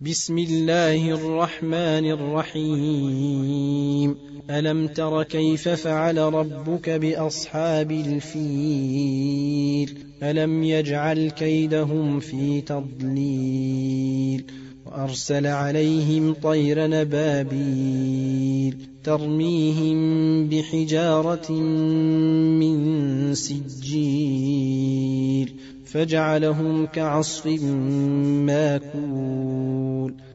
بسم الله الرحمن الرحيم. ألم تر كيف فعل ربك بأصحاب الفيل ألم يجعل كيدهم في تضليل وأرسل عليهم طير نبابيل ترميهم بحجارة من سجيل فجعلهم كعصف ماكول